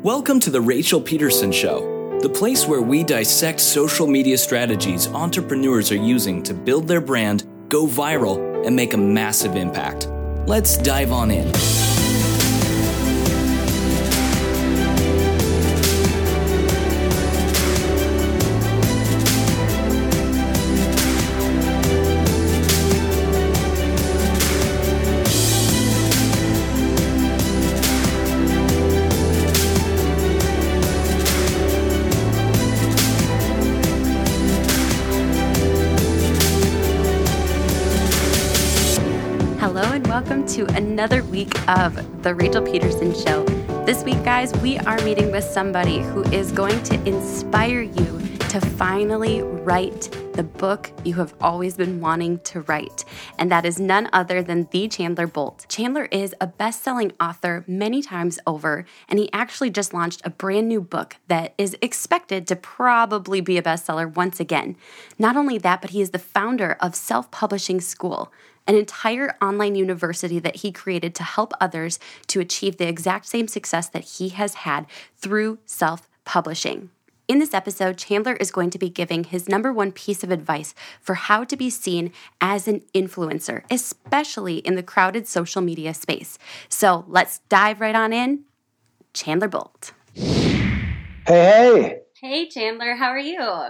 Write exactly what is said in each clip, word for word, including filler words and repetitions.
Welcome to the Rachel Peterson Show, the place where we dissect social media strategies entrepreneurs are using to build their brand, go viral, and make a massive impact. Let's dive on in. Welcome to another week of The Rachel Peterson Show. This week, guys, we are meeting with somebody who is going to inspire you to finally write the book you have always been wanting to write. And that is none other than the Chandler Bolt. Chandler is a best-selling author many times over, and he actually just launched a brand new book that is expected to probably be a bestseller once again. Not only that, but he is the founder of Self-Publishing School, an entire online university that he created to help others to achieve the exact same success that he has had through self-publishing. In this episode, Chandler is going to be giving his number one piece of advice for how to be seen as an influencer, especially in the crowded social media space. So let's dive right on in. Chandler Bolt. Hey, hey. Hey, Chandler. How are you?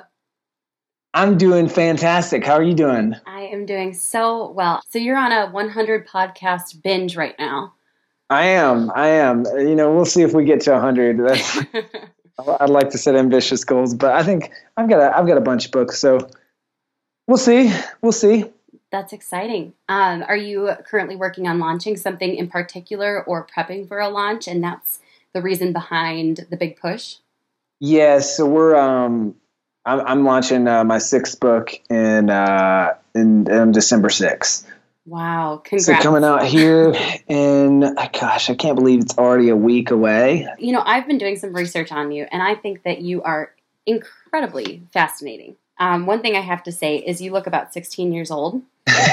I'm doing fantastic. How are you doing? I am doing so well. So you're on a one hundred podcast binge right now. I am. I am. You know, we'll see if we get to one hundred. That's, I'd like to set ambitious goals, but I think I've got a, I've got a bunch of books, so we'll see. We'll see. That's exciting. Um, are you currently working on launching something in particular or prepping for a launch, and that's the reason behind the big push? Yes. Yeah, so we're um. I'm, I'm launching uh, my sixth book in, uh, in in December sixth. Wow! Congrats! So coming out here, and gosh, I can't believe it's already a week away. You know, I've been doing some research on you, and I think that you are incredibly fascinating. Um, one thing I have to say is you look about sixteen years old.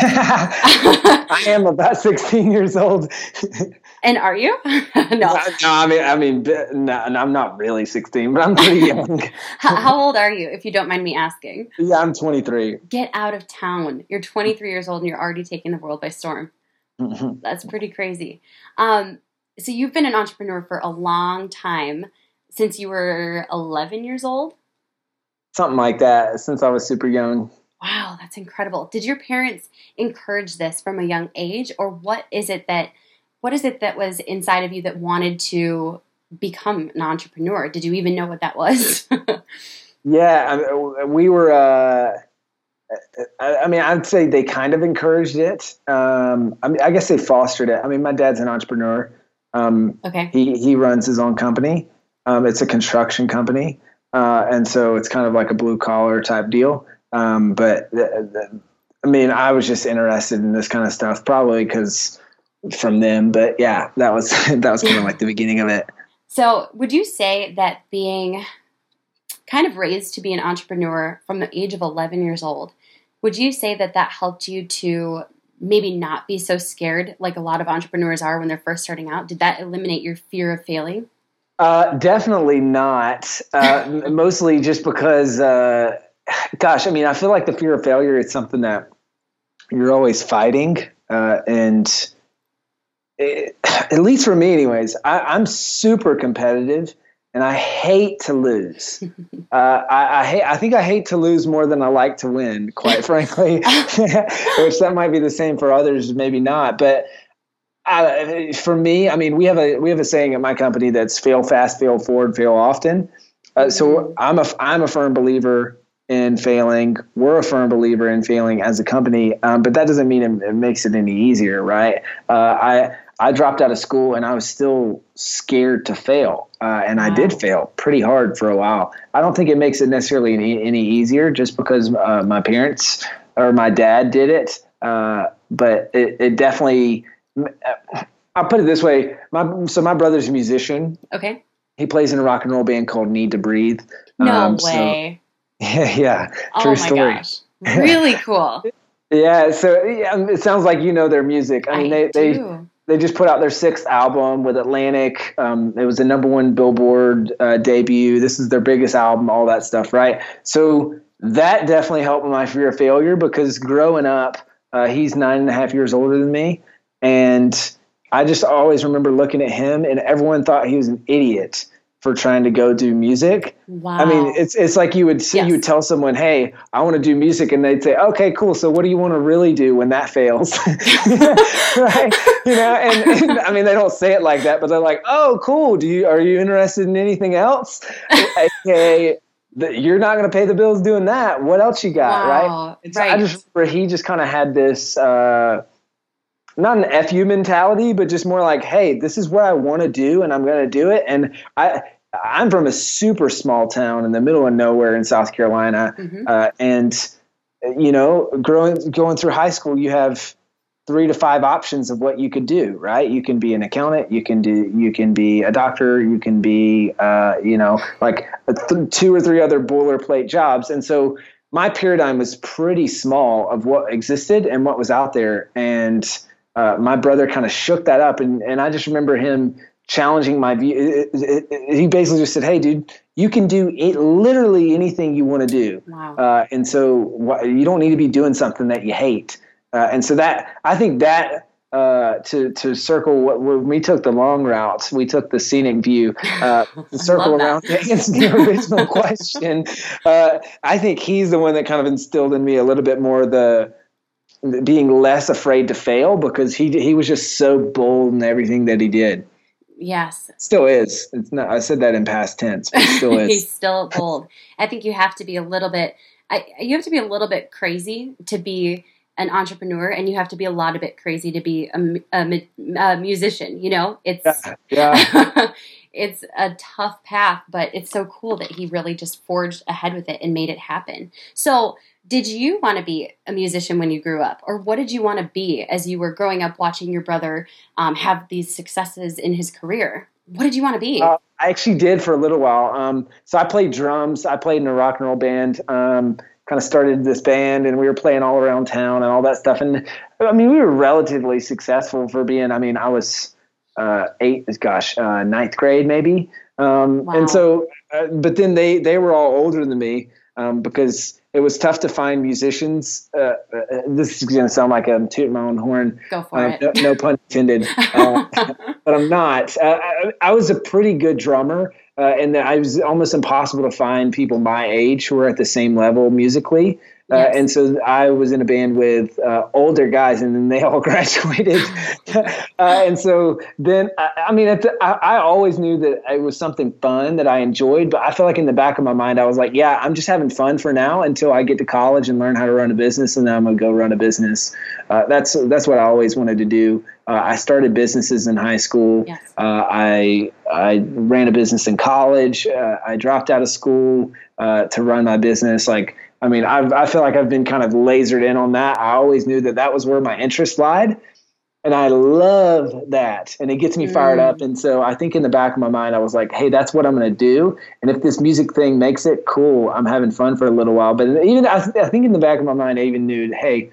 I am about sixteen years old. And are you? no. no, I mean, I mean, no, I'm not really sixteen, but I'm pretty young. how, how old are you, if you don't mind me asking? Yeah, I'm twenty-three. Get out of town. You're twenty-three years old and you're already taking the world by storm. Mm-hmm. That's pretty crazy. Um, so you've been an entrepreneur for a long time, since you were eleven years old? Something like that, since I was super young. Wow, that's incredible. Did your parents encourage this from a young age, or what is it that what is it that was inside of you that wanted to become an entrepreneur? Did you even know what that was? yeah, I mean, we were. Uh, I, I mean, I'd say they kind of encouraged it. Um, I mean, I guess they fostered it. I mean, my dad's an entrepreneur. Um, okay. He he runs his own company. Um, it's a construction company, uh, and so it's kind of like a blue collar type deal. Um, but the, the, I mean, I was just interested in this kind of stuff, probably because from them. But yeah, that was that was kind of like the beginning of it. So, would you say that being kind of raised to be an entrepreneur from the age of eleven years old, would you say that that helped you to maybe not be so scared like a lot of entrepreneurs are when they're first starting out? Did that eliminate your fear of failing? Uh, definitely not. Uh, mostly just because. Uh, Gosh, I mean, I feel like the fear of failure is something that you're always fighting. Uh, and it, at least for me anyways, I, I'm super competitive and I hate to lose. uh, I, I hate, I think I hate to lose more than I like to win, quite frankly, which that might be the same for others, maybe not. But I, for me, I mean, we have a, we have a saying at my company that's fail fast, fail forward, fail often. Uh, mm-hmm. So I'm a, I'm a firm believer in failing. We're a firm believer in failing as a company, um, but that doesn't mean it, it makes it any easier, right? Uh, I I dropped out of school and I was still scared to fail, uh, and wow. I did fail pretty hard for a while. I don't think it makes it necessarily any, any easier just because uh, my parents or my dad did it, uh, but it, it definitely. I'll put it this way: my so my brother's a musician. Okay. He plays in a rock and roll band called Need to Breathe. No um, way. So, Yeah, yeah. True oh my story. Gosh. Really cool. yeah, so yeah, it sounds like you know their music. I mean, I they, do. they just put out their sixth album with Atlantic. Um, it was a number one Billboard uh, debut. This is their biggest album, all that stuff, right? So that definitely helped with my fear of failure, because growing up, uh, he's nine and a half years older than me. And I just always remember looking at him, and everyone thought he was an idiot for trying to go do music. Wow. I mean, it's it's like you would see, Yes. you would tell someone, hey, I want to do music. And they'd say, okay, cool. So what do you want to really do when that fails? Right. You know, and, and I mean, they don't say it like that, but they're like, oh, cool. Do you, are you interested in anything else? Okay. You're not going to pay the bills doing that. What else you got? Wow. Right. And so Right. I just remember he just kind of had this, uh, not an F U mentality, but just more like, hey, this is what I want to do, and I'm going to do it. And I, I'm from a super small town in the middle of nowhere in South Carolina. Mm-hmm. Uh, and, you know, growing, going through high school, you have three to five options of what you could do, right? You can be an accountant, you can do, you can be a doctor, you can be, uh, you know, like th- two or three other boilerplate jobs. And so my paradigm was pretty small of what existed and what was out there. And Uh, my brother kind of shook that up, and, and I just remember him challenging my view. It, it, it, he basically just said, hey, dude, you can do it, literally anything you want to do. Wow. Uh, and so wh- you don't need to be doing something that you hate. Uh, and so that, I think that uh, to, to circle what, when we took the long routes, we took the scenic view, uh, to circle around to answer the original question. Uh, I think he's the one that kind of instilled in me a little bit more the, being less afraid to fail, because he he was just so bold in everything that he did. Yes. Still is. It's not. I said that in past tense, but still is. He's still bold. I think you have to be a little bit. I, you have to be a little bit crazy to be an entrepreneur, and you have to be a lot of bit crazy to be a, a, a musician. You know, it's Yeah. yeah. it's a tough path, but it's so cool that he really just forged ahead with it and made it happen. So, did you want to be a musician when you grew up, or what did you want to be as you were growing up watching your brother um, have these successes in his career? What did you want to be? Uh, I actually did for a little while. Um, so I played drums. I played in a rock and roll band. Um, kind of started this band, and we were playing all around town and all that stuff. And I mean, we were relatively successful for being. I mean, I was uh, eight, gosh, uh, ninth grade maybe. Um, Wow. And so, uh, but then they they were all older than me, um, because it was tough to find musicians. Uh, uh, this is going to sound like I'm tooting my own horn. Go for Uh, it. no, no pun intended. Uh, but I'm not. Uh, I, I was a pretty good drummer, uh, and I was almost impossible to find people my age who were at the same level musically. Uh, Yes. And so I was in a band with uh, older guys, and then they all graduated. uh, and so then, I, I mean, at the, I, I always knew that it was something fun that I enjoyed, but I feel like in the back of my mind, I was like, yeah, I'm just having fun for now until I get to college and learn how to run a business, and then I'm going to go run a business. Uh, that's that's what I always wanted to do. Uh, I started businesses in high school. Yes. Uh, I I ran a business in college. Uh, I dropped out of school uh, to run my business. Like, I mean, I've, I feel like I've been kind of lasered in on that. I always knew that that was where my interest lied, and I love that, and it gets me fired Mm. up. And so I think in the back of my mind, I was like, hey, that's what I'm going to do. And if this music thing makes it, cool. I'm having fun for a little while. But even I, I think in the back of my mind, I even knew, hey,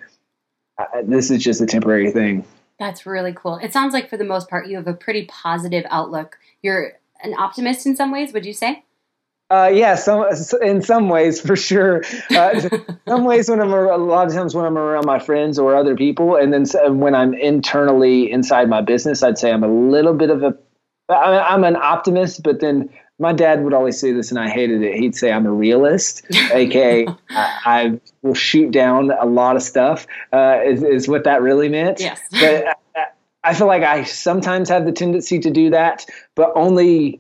I, this is just a temporary thing. That's really cool. It sounds like for the most part, you have a pretty positive outlook. You're an optimist in some ways, would you say? Uh, yeah, some in some ways for sure. Uh, some ways when I'm a lot of times when I'm around my friends or other people, and then when I'm internally inside my business, I'd say I'm a little bit of a. I'm an optimist, but then my dad would always say this, and I hated it. He'd say I'm a realist, aka I, I will shoot down a lot of stuff. Uh, is is what that really meant. Yes. But I, I feel like I sometimes have the tendency to do that, but only.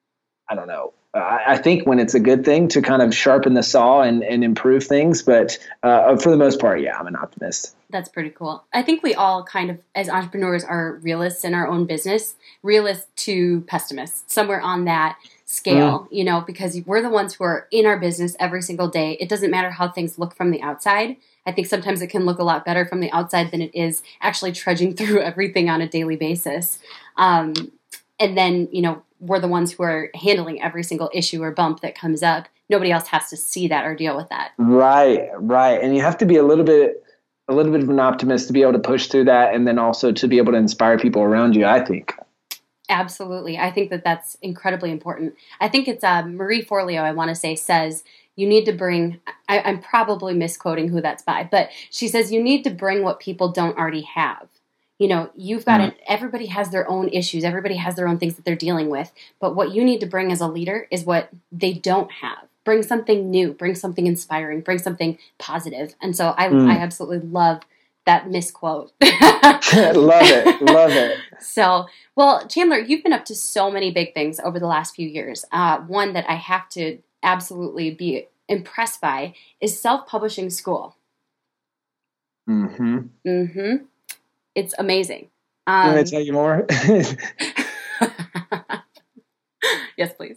I don't know. I think when it's a good thing to kind of sharpen the saw and, and improve things. But uh, for the most part, yeah, I'm an optimist. That's pretty cool. I think we all kind of, as entrepreneurs, are realists in our own business, realists to pessimists, somewhere on that scale, mm. you know, because we're the ones who are in our business every single day. It doesn't matter how things look from the outside. I think sometimes it can look a lot better from the outside than it is actually trudging through everything on a daily basis. Um, and then, you know, we're the ones who are handling every single issue or bump that comes up. Nobody else has to see that or deal with that. Right, right. And you have to be a little bit a little bit of an optimist to be able to push through that, and then also to be able to inspire people around you, I think. Absolutely. I think that that's incredibly important. I think it's uh, Marie Forleo, I want to say, says you need to bring, I, I'm probably misquoting who that's by, but she says you need to bring what people don't already have. You know, you've got mm-hmm. to, everybody has their own issues. Everybody has their own things that they're dealing with. But what you need to bring as a leader is what they don't have. Bring something new, bring something inspiring, bring something positive. And so I, mm. I absolutely love that misquote. Love it. Love it. So, well, Chandler, you've been up to so many big things over the last few years. Uh, one that I have to absolutely be impressed by is self-publishing school. Mm-hmm. Mm-hmm. It's amazing. Um, Can I tell you more? Yes, please.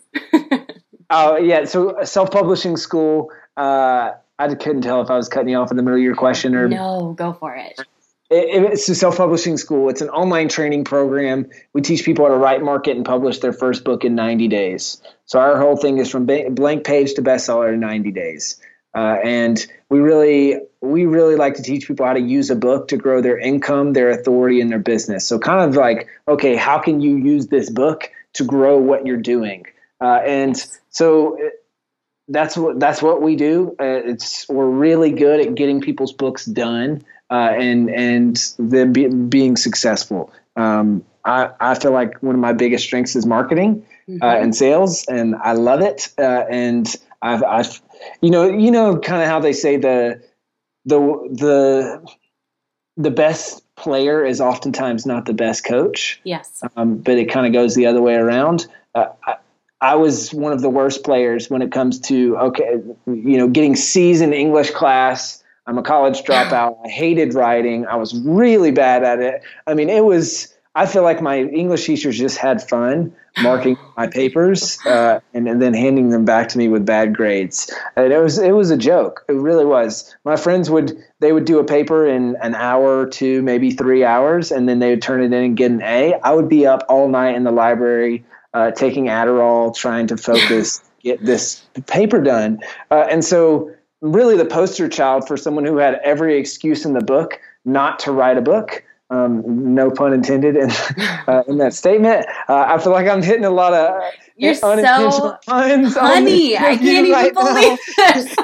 Oh, yeah. So self-publishing school, uh, I couldn't tell if I was cutting you off in the middle of your question or no, go for it. it it's a self-publishing school. It's an online training program. We teach people how to write, market, and publish their first book in ninety days. So our whole thing is from blank page to bestseller in ninety days. Uh, and we really, we really like to teach people how to use a book to grow their income, their authority, and their business. So kind of like, okay, how can you use this book to grow what you're doing? Uh, and so that's what that's what we do. Uh, it's we're really good at getting people's books done uh, and and them be, being successful. Um, I, I feel like one of my biggest strengths is marketing mm-hmm. uh, and sales, and I love it. Uh, and I've, I've you know you know kind of how they say the the the the best player is oftentimes not the best coach. Yes, um, but it kind of goes the other way around. Uh, I, I was one of the worst players when it comes to, okay, you know, getting C's in English class. I'm a college dropout. I hated writing. I was really bad at it. I mean, it was, I feel like my English teachers just had fun marking my papers uh, and, and then handing them back to me with bad grades. And it was, it was a joke. It really was. My friends would, they would do a paper in an hour or two, maybe three hours, and then they would turn it in and get an A. I would be up all night in the library Uh, taking Adderall, trying to focus, get this paper done. Uh, and so really the poster child for someone who had every excuse in the book not to write a book, um, no pun intended in, uh, in that statement. Uh, I feel like I'm hitting a lot of You're unintentional so puns. Funny. I can't even right believe this.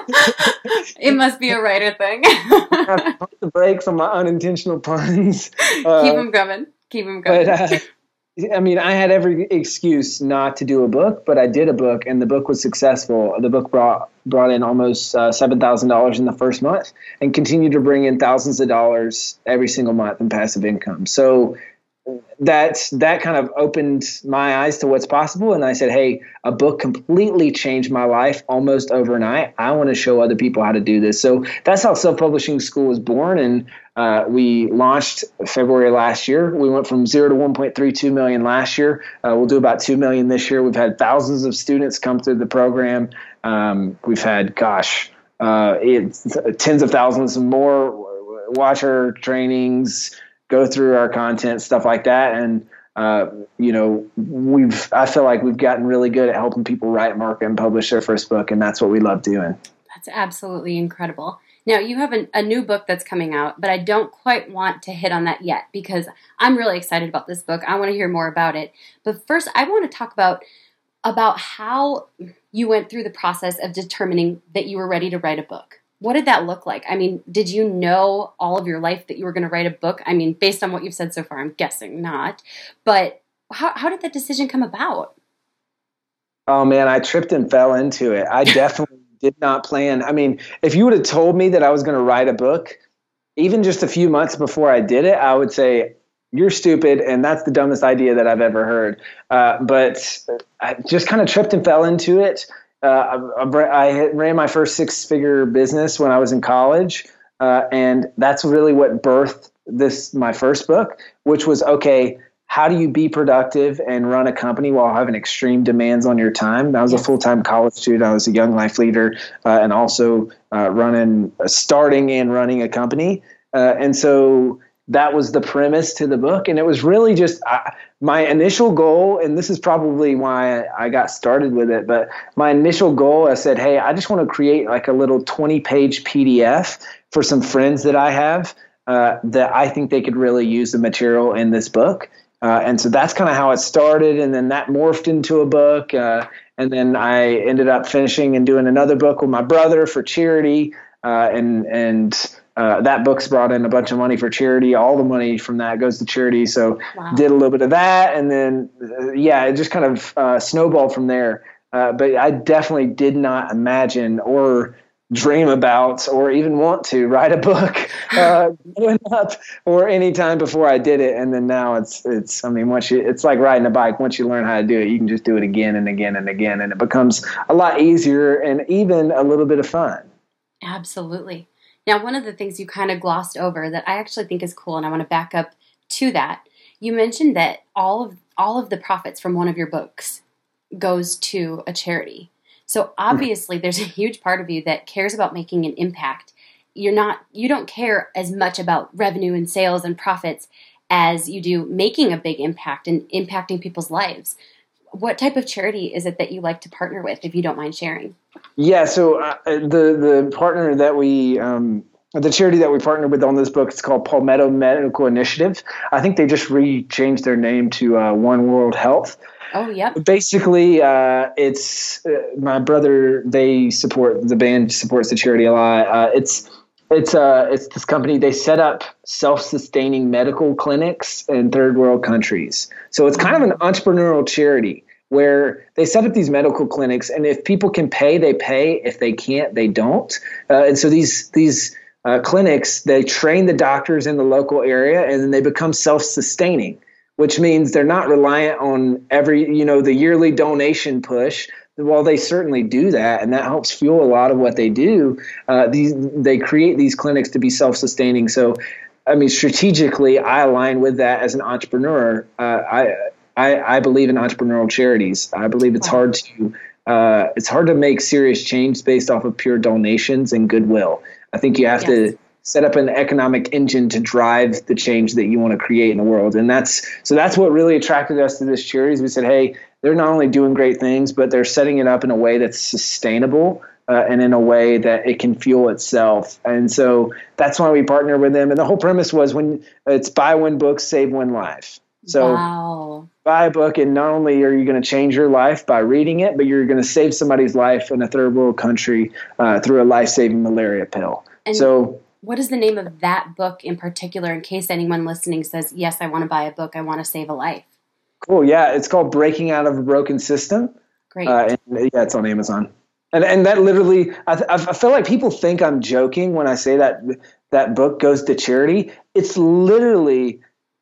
It must be a writer thing. I have to pump the brakes on my unintentional puns. Uh, Keep them coming. Keep them coming. But, uh, I mean, I had every excuse not to do a book, but I did a book, and the book was successful. The book brought brought in almost uh, seven thousand dollars in the first month and continued to bring in thousands of dollars every single month in passive income. So that, that kind of opened my eyes to what's possible, and I said, hey, a book completely changed my life almost overnight. I want to show other people how to do this. So that's how Self-Publishing School was born, and Uh, we launched February last year. We went from zero to one point three two million last year. Uh, we'll do about two million this year. We've had thousands of students come through the program. Um, we've had, gosh, uh, it's tens of thousands more watch our trainings, go through our content, stuff like that. And, uh, you know, we've, I feel like we've gotten really good at helping people write, market, and publish their first book. And that's what we love doing. That's absolutely incredible. Now, you have a, a new book that's coming out, but I don't quite want to hit on that yet because I'm really excited about this book. I want to hear more about it. But first, I want to talk about, about how you went through the process of determining that you were ready to write a book. What did that look like? I mean, did you know all of your life that you were going to write a book? I mean, based on what you've said so far, I'm guessing not. But how, how did that decision come about? Oh, man, I tripped and fell into it. I definitely did not plan. I mean, if you would have told me that I was going to write a book, even just a few months before I did it, I would say, you're stupid, and that's the dumbest idea that I've ever heard. Uh, but I just kind of tripped and fell into it. Uh, I, I ran my first six-figure business when I was in college, uh, and that's really what birthed this my first book, which was, okay, how do you be productive and run a company while having extreme demands on your time? I was yes. a full-time college student. I was a young life leader uh, and also uh, running, uh, starting and running a company. Uh, and so that was the premise to the book. And it was really just uh, my initial goal. And this is probably why I got started with it. But my initial goal, I said, hey, I just want to create like a little twenty page P D F for some friends that I have uh, that I think they could really use the material in this book. Uh, and so that's kind of how it started. And then that morphed into a book. Uh, and then I ended up finishing and doing another book with my brother for charity. Uh, and, and, Uh, that book's brought in a bunch of money for charity. All the money from that goes to charity. So wow. Did a little bit of that. And then, uh, yeah, it just kind of uh, snowballed from there. Uh, but I definitely did not imagine or dream about or even want to write a book uh, growing up or any time before I did it. And then now it's, it's, I mean, once you, it's like riding a bike. Once you learn how to do it, you can just do it again and again and again. And it becomes a lot easier and even a little bit of fun. Absolutely. Now, one of the things you kind of glossed over that I actually think is cool, and I want to back up to that, you mentioned that all of all of the profits from one of your books goes to a charity. So obviously, there's a huge part of you that cares about making an impact. You're not, you don't care as much about revenue and sales and profits as you do making a big impact and impacting people's lives. What type of charity is it that you like to partner with, if you don't mind sharing? Yeah, so uh, the the partner that we, um, the charity that we partnered with on this book, it's called Palmetto Medical Initiative. I think they just re-changed their name to uh, One World Health. Oh, yep. Basically, uh, it's uh, my brother. They support the band supports the charity a lot. Uh, it's it's uh it's this company. They set up self-sustaining medical clinics in third world countries. So it's kind of an entrepreneurial charity where they set up these medical clinics, and if people can pay, they pay. If they can't, they don't. Uh, and so these these uh, clinics, they train the doctors in the local area, and then they become self-sustaining, which means they're not reliant on every, you know, the yearly donation push. While they certainly do that, and that helps fuel a lot of what they do, uh, these they create these clinics to be self-sustaining. So, I mean, strategically, I align with that as an entrepreneur. Uh, I, I I believe in entrepreneurial charities. I believe it's hard to uh, it's hard to make serious change based off of pure donations and goodwill. I think you have yes. to set up an economic engine to drive the change that you want to create in the world. And that's so that's what really attracted us to this charity. We said, hey, they're not only doing great things, but they're setting it up in a way that's sustainable uh, and in a way that it can fuel itself. And so that's why we partner with them. And the whole premise was when it's buy one book, save one life. So wow. buy a book, and not only are you going to change your life by reading it, but you're going to save somebody's life in a third world country uh, through a life-saving malaria pill. And so what is the name of that book in particular, in case anyone listening says, yes, I want to buy a book, I want to save a life? Cool. Yeah. It's called Breaking Out of a Broken System. Great. Uh, and, yeah, it's on Amazon. And and that literally, I, I feel like people think I'm joking when I say that that book goes to charity. It's literally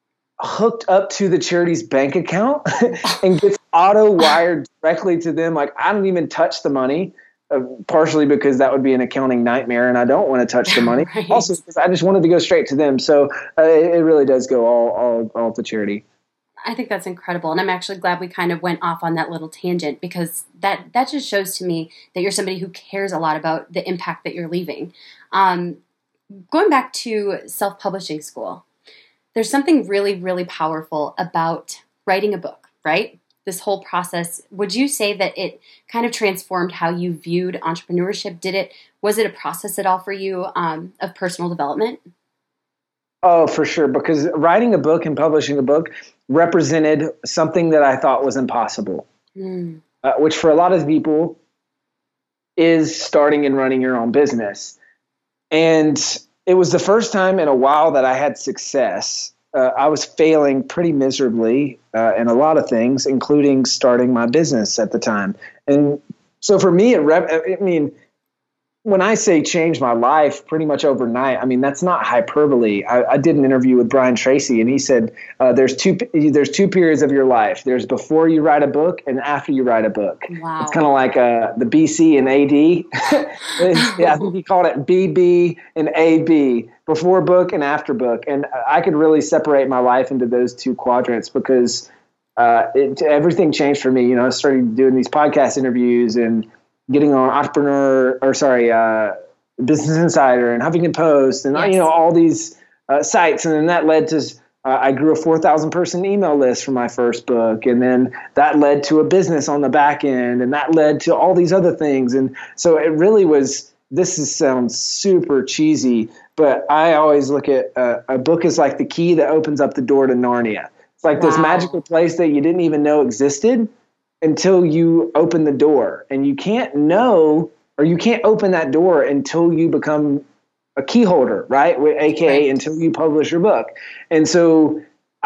hooked up to the charity's bank account and gets auto wired directly to them. Like, I don't even touch the money, uh, partially because that would be an accounting nightmare, and I don't want to touch the money. Right. Also, because I just wanted to go straight to them. So uh, it, it really does go all all all to charity. I think that's incredible. And I'm actually glad we kind of went off on that little tangent, because that, that just shows to me that you're somebody who cares a lot about the impact that you're leaving. Um, going back to self-publishing school, there's something really, really powerful about writing a book, right? This whole process. Would you say that it kind of transformed how you viewed entrepreneurship? Did it, was it a process at all for you um, of personal development? Oh, for sure. Because writing a book and publishing a book represented something that I thought was impossible, mm. uh, which for a lot of people is starting and running your own business. And it was the first time in a while that I had success. Uh, I was failing pretty miserably uh, in a lot of things, including starting my business at the time. And so for me, it rep- I mean, when I say change my life pretty much overnight, I mean, that's not hyperbole. I, I did an interview with Brian Tracy, and he said uh, there's two there's two periods of your life. There's before you write a book and after you write a book. Wow. It's kind of like uh, the B C and A D. Yeah, I think he called it B B and A B, before book and after book. And I could really separate my life into those two quadrants because uh, it, everything changed for me. You know, I started doing these podcast interviews and getting on Entrepreneur, or sorry, uh, Business Insider and Huffington Post, and yes. you know all these uh, sites. And then that led to, uh, I grew a four thousand person email list for my first book. And then that led to a business on the back end. And that led to all these other things. And so it really was, this is, sounds super cheesy, but I always look at uh, a book is like the key that opens up the door to Narnia. It's like wow. this magical place that you didn't even know existed until you open the door. And you can't know, or you can't open that door until you become a key holder, right? A K A right. until you publish your book. And so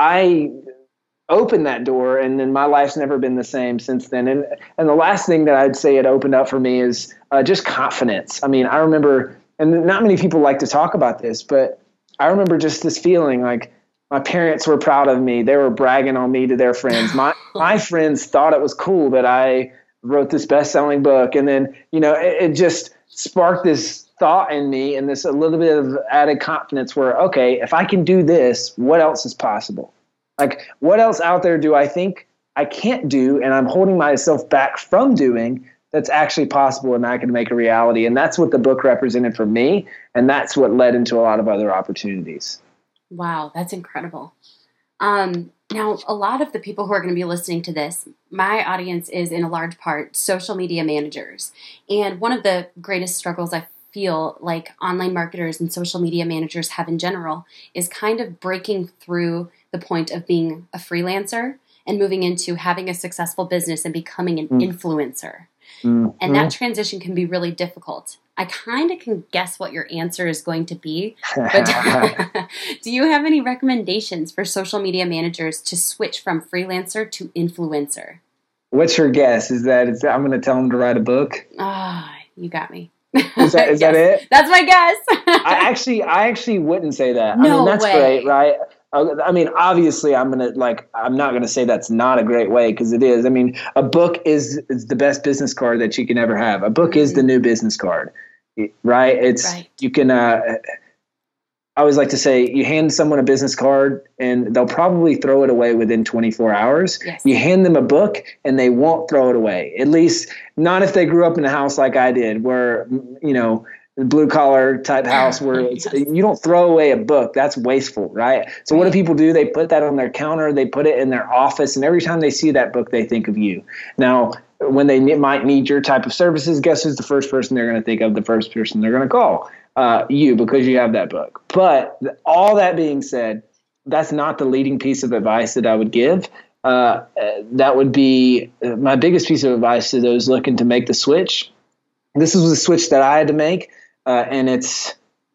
I opened that door, and then my life's never been the same since then. And and the last thing that I'd say it opened up for me is uh, just confidence. I mean, I remember, and not many people like to talk about this, but I remember just this feeling like my parents were proud of me. They were bragging on me to their friends. My my friends thought it was cool that I wrote this best-selling book. And then, you know, it, it just sparked this thought in me and this a little bit of added confidence where, okay, if I can do this, what else is possible? Like, what else out there do I think I can't do and I'm holding myself back from doing that's actually possible and I can make a reality? And that's what the book represented for me. And that's what led into a lot of other opportunities. Wow, that's incredible. Um, now, a lot of the people who are going to be listening to this, my audience is in a large part social media managers. And one of the greatest struggles I feel like online marketers and social media managers have in general is kind of breaking through the point of being a freelancer and moving into having a successful business and becoming an mm. influencer. Mm-hmm. And that transition can be really difficult. I kind of can guess what your answer is going to be, but do you have any recommendations for social media managers to switch from freelancer to influencer? What's your guess? Is that is that I'm going to tell them to write a book? Ah, oh, you got me. Is that is yes. that it? That's my guess. I actually I actually wouldn't say that. No I mean, that's way. great, right? I mean, obviously, I'm gonna like. I'm not gonna say that's not a great way because it is. I mean, a book is is the best business card that you can ever have. A book mm-hmm. is the new business card, right? It's right. you can. Uh, I always like to say, you hand someone a business card and they'll probably throw it away within twenty-four hours. Yes. You hand them a book and they won't throw it away. At least not if they grew up in a house like I did, where you know. Blue collar type house where it's, yes. you don't throw away a book. That's wasteful, right? So what do people do? They put that on their counter. They put it in their office. And every time they see that book, they think of you. Now, when they ne- might need your type of services, guess who's the first person they're going to think of? The first person they're going to call uh, you because you have that book. But all that being said, that's not the leading piece of advice that I would give. Uh, that would be my biggest piece of advice to those looking to make the switch. This was a switch that I had to make. Uh, and it's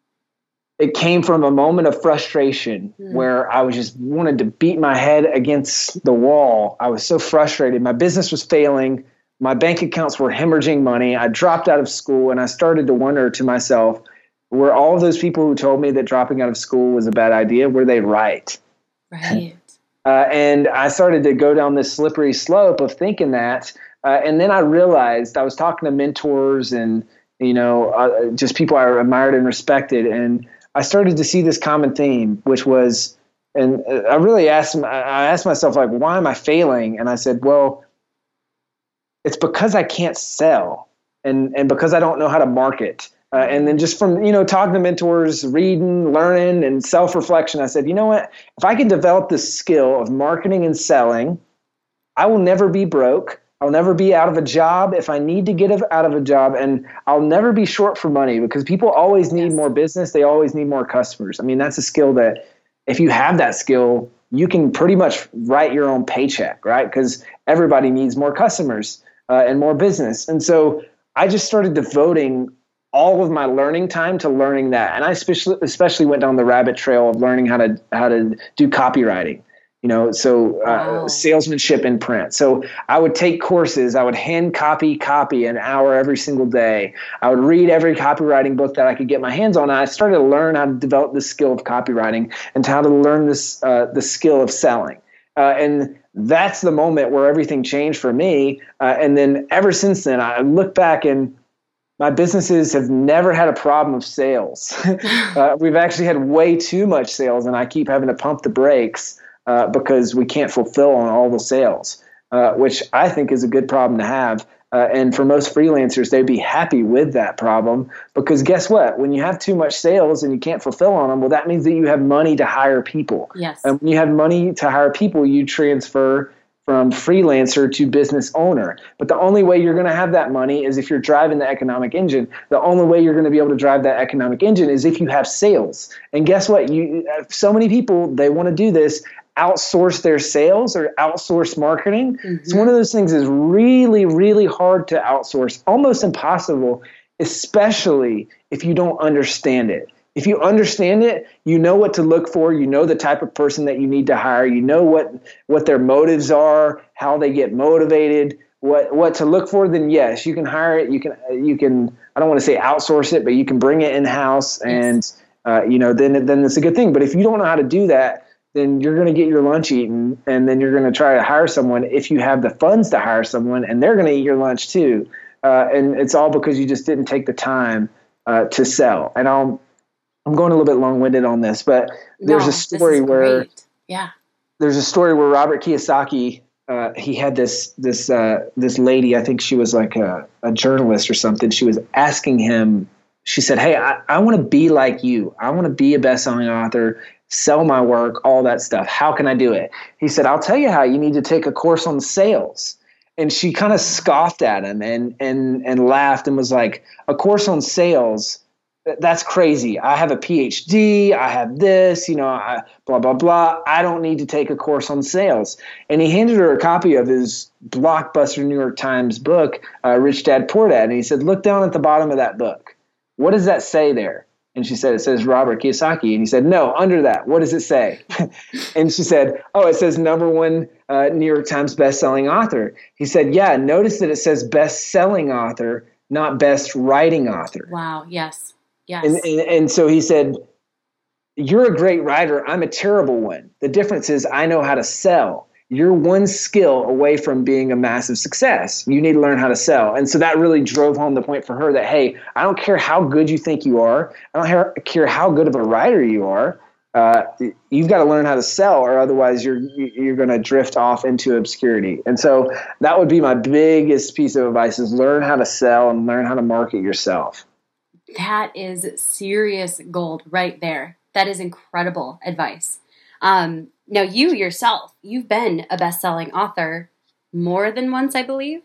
it came from a moment of frustration mm. where I was just wanted to beat my head against the wall. I was so frustrated. My business was failing. My bank accounts were hemorrhaging money. I dropped out of school, and I started to wonder to myself, were all of those people who told me that dropping out of school was a bad idea, were they right? Right. uh, and I started to go down this slippery slope of thinking that. Uh, and then I realized I was talking to mentors and you know, uh, just people I admired and respected. And I started to see this common theme, which was, and I really asked, I asked myself, like, why am I failing? And I said, well, it's because I can't sell and, and because I don't know how to market. Uh, and then just from, you know, talking to mentors, reading, learning, and self-reflection, I said, you know what, if I can develop this skill of marketing and selling, I will never be broke. I'll never be out of a job if I need to get out of a job, and I'll never be short for money because people always need yes. more business. They always need more customers. I mean, that's a skill that if you have that skill, you can pretty much write your own paycheck, right? Because everybody needs more customers uh, and more business. And so I just started devoting all of my learning time to learning that. And I especially, especially went down the rabbit trail of learning how to how to do copywriting. You know, so uh, wow. salesmanship in print. So I would take courses. I would hand copy copy an hour every single day. I would read every copywriting book that I could get my hands on. And I started to learn how to develop the skill of copywriting and how to learn this uh, the skill of selling. Uh, and that's the moment where everything changed for me. Uh, and then ever since then, I look back and my businesses have never had a problem of sales. uh, we've actually had way too much sales, and I keep having to pump the brakes. Uh, because we can't fulfill on all the sales, uh, which I think is a good problem to have. Uh, and for most freelancers, they'd be happy with that problem because guess what? When you have too much sales and you can't fulfill on them, well, that means that you have money to hire people. Yes. And when you have money to hire people, you transfer from freelancer to business owner. But the only way you're going to have that money is if you're driving the economic engine. The only way you're going to be able to drive that economic engine is if you have sales. And guess what? You, so many people, they want to do this, outsource their sales or outsource marketing. Mm-hmm. It's one of those things is really, really hard to outsource, almost impossible, especially if you don't understand it. If you understand it, you know what to look for. You know the type of person that you need to hire. You know what, what their motives are, how they get motivated, what what to look for. Then yes, you can hire it. You can you can. I don't want to say outsource it, but you can bring it in house, and yes. uh, you know then then it's a good thing. But if you don't know how to do that, then you're going to get your lunch eaten, and then you're going to try to hire someone if you have the funds to hire someone, and they're going to eat your lunch too. Uh, and it's all because you just didn't take the time uh, to sell. And I'll. I'm going a little bit long-winded on this, but there's no, a story where great. yeah, there's a story where Robert Kiyosaki, uh, he had this this uh, this lady, I think she was like a, a journalist or something. She was asking him. She said, "Hey, I, I want to be like you. I want to be a best-selling author, sell my work, all that stuff. How can I do it?" He said, "I'll tell you how. You need to take a course on sales." And she kind of scoffed at him and and and laughed and was like, "A course on sales? That's crazy. I have a P H D. I have this, you know, I, blah, blah, blah. I don't need to take a course on sales." And he handed her a copy of his blockbuster New York Times book, uh, Rich Dad, Poor Dad. And he said, "Look down at the bottom of that book. What does that say there?" And she said, "It says Robert Kiyosaki." And he said, "No, under that. What does it say?" And she said, "Oh, it says number one uh, New York Times best-selling author." He said, "Yeah, notice that it says best-selling author, not best writing author." Wow, yes. Yes. And, and and so he said, "You're a great writer. I'm a terrible one. The difference is I know how to sell. You're one skill away from being a massive success. You need to learn how to sell." And so that really drove home the point for her that, hey, I don't care how good you think you are. I don't care how good of a writer you are. Uh, you've got to learn how to sell, or otherwise you're you're going to drift off into obscurity. And so that would be my biggest piece of advice: is learn how to sell and learn how to market yourself. That is serious gold right there. That is incredible advice. Um, now, you yourself, you've been a best-selling author more than once, I believe.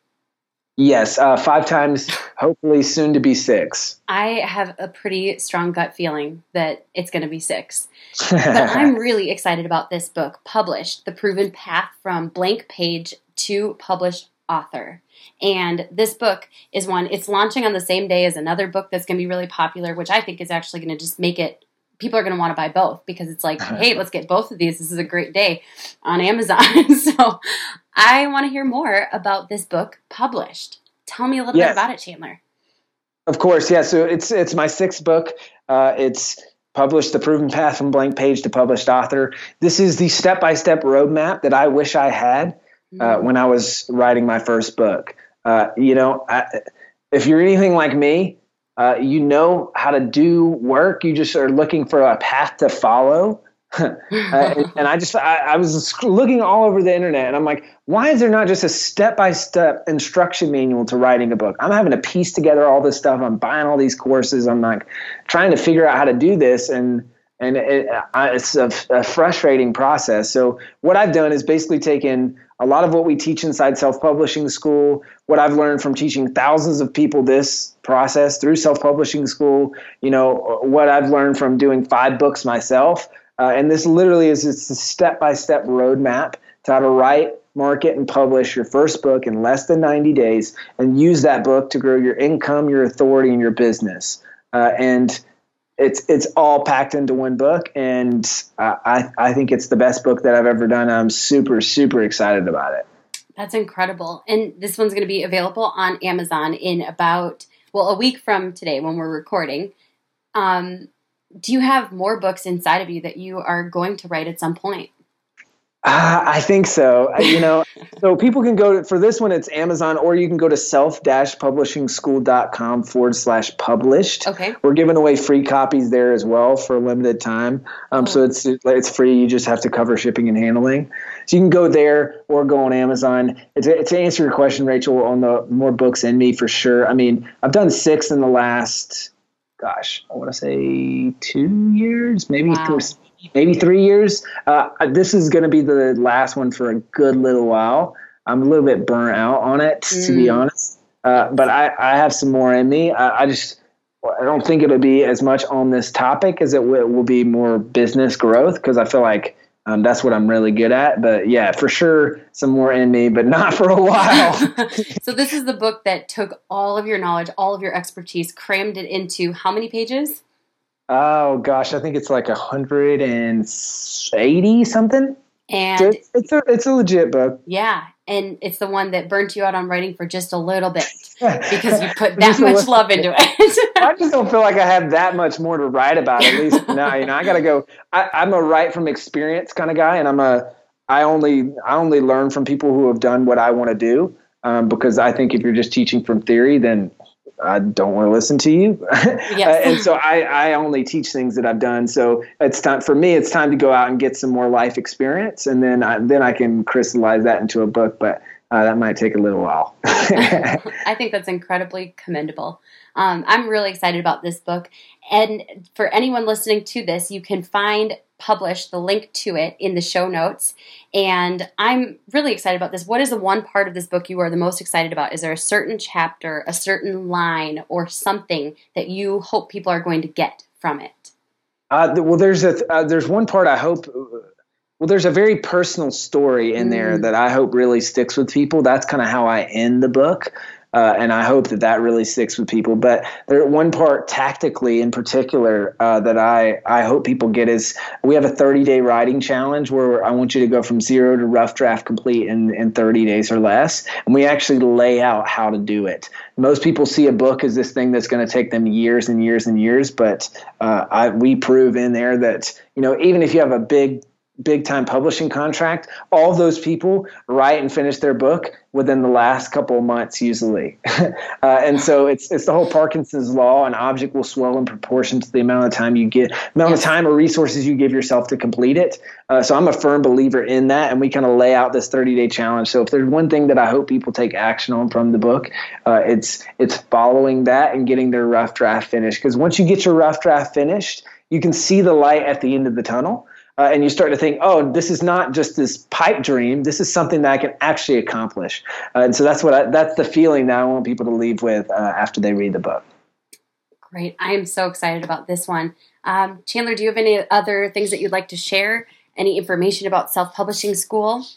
Yes, uh, five times, hopefully soon to be six. I have a pretty strong gut feeling that it's going to be six. But I'm really excited about this book, Published, The Proven Path from Blank Page to Published Author. And this book is one, it's launching on the same day as another book that's going to be really popular, which I think is actually going to just make it, people are going to want to buy both because it's like, hey, let's get both of these. This is a great day on Amazon. So I want to hear more about this book, Published. Tell me a little yes. bit about it, Chandler. Of course, yeah. So it's it's my sixth book. Uh, it's Published, The Proven Path from Blank Page to Published Author. This is the step-by-step roadmap that I wish I had uh, when I was writing my first book. Uh, you know, I, if you're anything like me, uh, you know how to do work. You just are looking for a path to follow. uh, and, and I just, I, I was looking all over the internet and I'm like, why is there not just a step-by-step instruction manual to writing a book? I'm having to piece together all this stuff. I'm buying all these courses. I'm like trying to figure out how to do this. And, and it, I, it's a, a frustrating process. So what I've done is basically taken a lot of what we teach inside self-publishing school, what I've learned from teaching thousands of people this process through self-publishing school, you know, what I've learned from doing five books myself. Uh, and this literally is it's a step-by-step roadmap to how to write, market, and publish your first book in less than ninety days and use that book to grow your income, your authority, and your business. Uh, and it's it's all packed into one book, and uh, I, I think it's the best book that I've ever done. I'm super, super excited about it. That's incredible. And this one's going to be available on Amazon in about, well, a week from today when we're recording. Um Do you have more books inside of you that you are going to write at some point? Uh, I think so. Uh, you know, so people can go to, for this one, it's Amazon, or you can go to self-publishingschool.com forward slash published. Okay. We're giving away free copies there as well for a limited time. Um, oh. So it's it's free. You just have to cover shipping and handling. So you can go there or go on Amazon. It's, to answer your question, Rachel, on the more books in me, for sure. I mean, I've done six in the last, gosh, I want to say two years, maybe wow. three. Maybe three years. Uh, this is going to be the last one for a good little while. I'm a little bit burnt out on it, mm. to be honest. Uh, but I, I have some more in me. I, I just, I don't think it'll be as much on this topic as it w- will be more business growth, because I feel like um, that's what I'm really good at. But yeah, for sure, some more in me, but not for a while. So this is the book that took all of your knowledge, all of your expertise, crammed it into how many pages? Oh gosh, I think it's like a hundred and eighty something. And so it's, it's a it's a legit book. Yeah, and it's the one that burnt you out on writing for just a little bit because you put that much love into it. I just don't feel like I have that much more to write about. At least now, you know, I got to go. I, I'm a write from experience kind of guy, and I'm a I only I only learn from people who have done what I want to do. Um, because I think if you're just teaching from theory, then I don't want to listen to you. Yes. uh, and so I, I only teach things that I've done. So it's time for me, it's time to go out and get some more life experience. And then I, then I can crystallize that into a book, but uh, that might take a little while. I think that's incredibly commendable. Um, I'm really excited about this book. And for anyone listening to this, you can find published the link to it in the show notes. And I'm really excited about this. What is the one part of this book you are the most excited about? Is there a certain chapter, a certain line, or something that you hope people are going to get from it? Uh, well, there's a uh, there's one part I hope. Well, there's a very personal story in there mm. that I hope really sticks with people. That's kind of how I end the book. Uh, and I hope that that really sticks with people. But there, one part tactically in particular uh, that I, I hope people get is we have a thirty-day writing challenge where I want you to go from zero to rough draft complete in, in thirty days or less. And we actually lay out how to do it. Most people see a book as this thing that's going to take them years and years and years. But uh, I, we prove in there that, you know, even if you have a big big time publishing contract, all of those people write and finish their book within the last couple of months usually. uh, and so it's it's the whole Parkinson's law. An object will swell in proportion to the amount of time you get, amount of time or resources you give yourself to complete it. Uh, so I'm a firm believer in that. And we kind of lay out this thirty-day challenge. So if there's one thing that I hope people take action on from the book, uh, it's it's following that and getting their rough draft finished. Because once you get your rough draft finished, you can see the light at the end of the tunnel. Uh, and you start to think, oh, this is not just this pipe dream. This is something that I can actually accomplish. Uh, and so that's what I, that's the feeling that I want people to leave with uh, after they read the book. Great. I am so excited about this one. Um, Chandler, do you have any other things that you'd like to share? Any information about Self-Publishing School?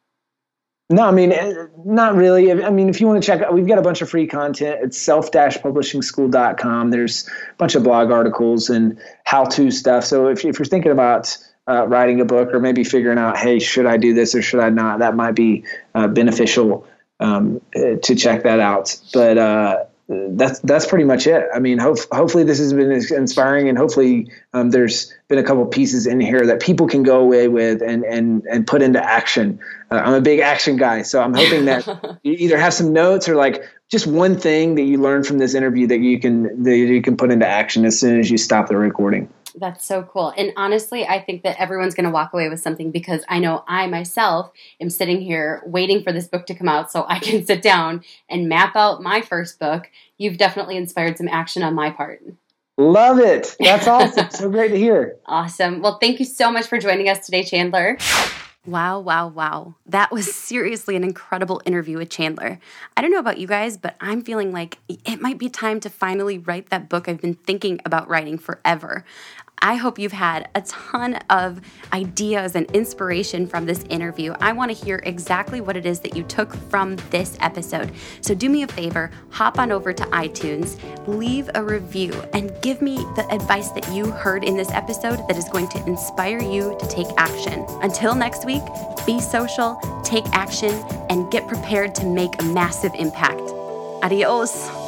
No, I mean, not really. I mean, if you want to check out, we've got a bunch of free content. It's self dash publishing school dot com. There's a bunch of blog articles and how-to stuff. So if, if you're thinking about Uh, writing a book or maybe figuring out, hey, should I do this or should I not? That might be uh, beneficial um, uh, to check that out. But uh, that's that's pretty much it. I mean, hope, hopefully this has been inspiring, and hopefully um, there's been a couple pieces in here that people can go away with and and and put into action. Uh, I'm a big action guy, so I'm hoping that you either have some notes or like just one thing that you learned from this interview that you can that you can put into action as soon as you stop the recording. That's so cool. And honestly, I think that everyone's going to walk away with something, because I know I myself am sitting here waiting for this book to come out so I can sit down and map out my first book. You've definitely inspired some action on my part. Love it. That's awesome. So great to hear. Awesome. Well, thank you so much for joining us today, Chandler. Wow, wow, wow. That was seriously an incredible interview with Chandler. I don't know about you guys, but I'm feeling like it might be time to finally write that book I've been thinking about writing forever. I hope you've had a ton of ideas and inspiration from this interview. I want to hear exactly what it is that you took from this episode. So do me a favor, hop on over to iTunes, leave a review, and give me the advice that you heard in this episode that is going to inspire you to take action. Until next week, be social, take action, and get prepared to make a massive impact. Adios.